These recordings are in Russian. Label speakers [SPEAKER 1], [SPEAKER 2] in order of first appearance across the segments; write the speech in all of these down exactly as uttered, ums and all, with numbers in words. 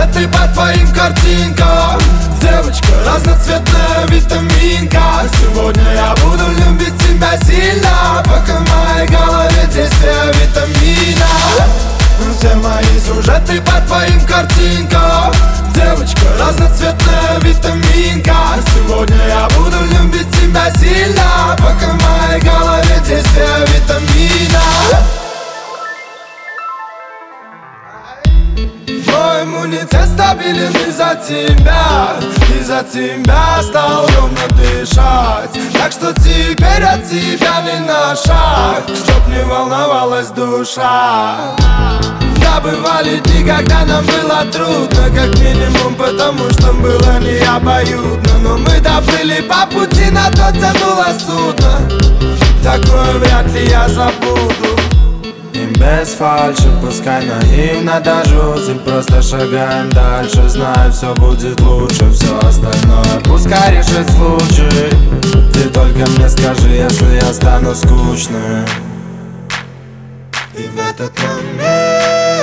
[SPEAKER 1] сюжеты по твоим картинкам. Девочка разноцветная витаминка. Сегодня я буду любить тебя сильно, пока в моей голове действие витамина. Все мои сюжеты по твоим картинкам. Девочка разноцветная витаминка. Сегодня я буду любить тебя сильно, пока в моей голове действие витамина. Мой иммунитет стабилен из-за тебя. Из-за тебя стал ровно дышать. Так что теперь от тебя не на шаг, чтоб не волновалась душа. Да, бывали дни, когда нам было трудно, как минимум потому, что было не обоюдно. Но мы доплыли по пути, на то тянуло судно. Такое вряд ли я забуду. И без фальши, пускай наивно до жути, просто шагаем дальше, знаю, все будет лучше. Все остальное пускай решит случай. Ты только мне скажи, если я стану скучным. И в этот момент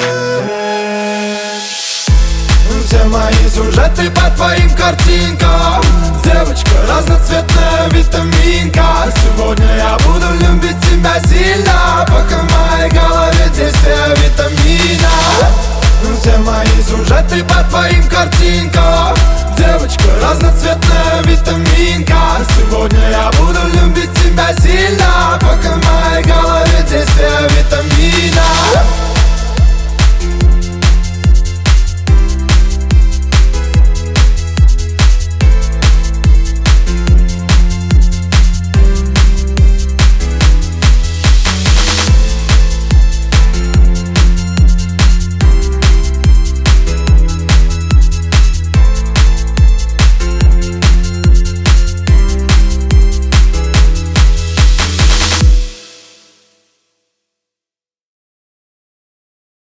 [SPEAKER 1] все мои сюжеты по твоим картинкам. Девочка разноцветная витаминка. Сегодня я буду любить тебя сильно, пока в моей голове действие витамина. Все мои сюжеты по твоим картинкам. Девочка разноцветная витаминка. Сегодня я буду любить тебя сильно, пока в моей голове действие витамина.